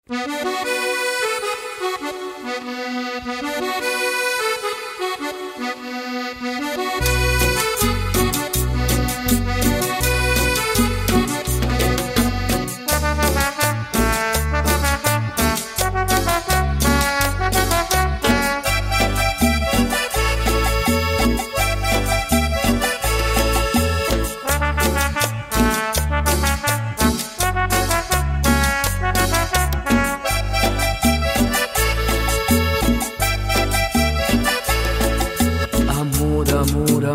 Amor,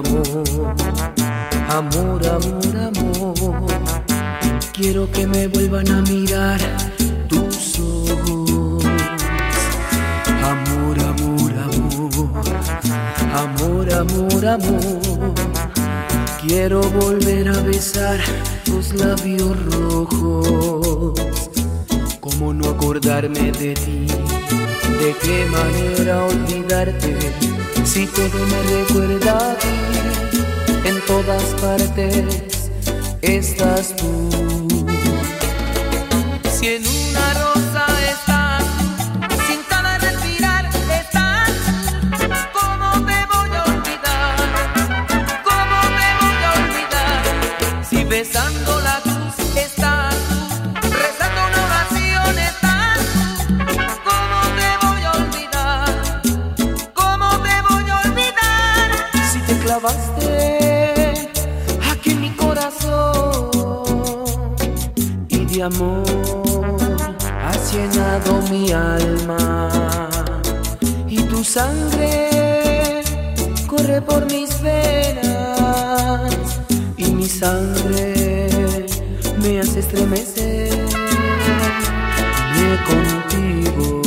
amor, amor, amor. Quiero que me vuelvan a mirar tus ojos. Amor, amor, amor. Amor, amor, amor. Quiero volver a besar tus labios rojos. ¿Cómo no acordarme de ti? ¿De qué manera olvidarte? Si todo me recuerda a ti, en todas partes estás tú. Si en una rosa estás, sin cada respirar estás, ¿cómo te voy a olvidar? ¿Cómo te voy a olvidar? Si besando la cruz estás, rezando una oración estás, ¿cómo te voy a olvidar? ¿Cómo te voy a olvidar? Si te clavaste aquí en mi corazón y de amor has llenado mi alma, y tu sangre corre por mis venas, y mi sangre me hace estremecer contigo.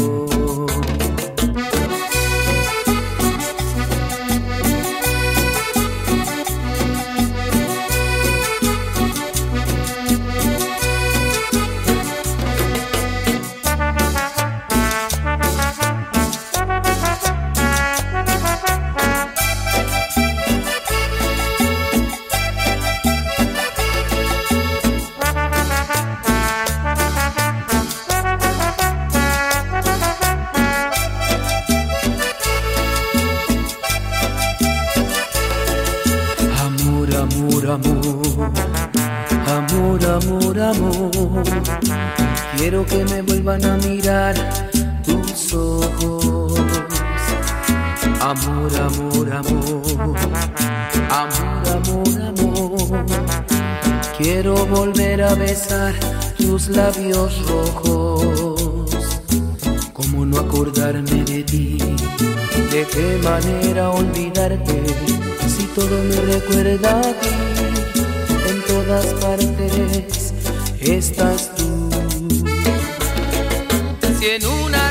Amor, amor, amor, amor, amor. Quiero que me vuelvan a mirar tus ojos. Amor, amor, amor, amor, amor, amor. Quiero volver a besar tus labios rojos. ¿Cómo no acordarme de ti? ¿De qué manera olvidarte? Si todo me recuerda a ti, en todas partes estás tú. Si en una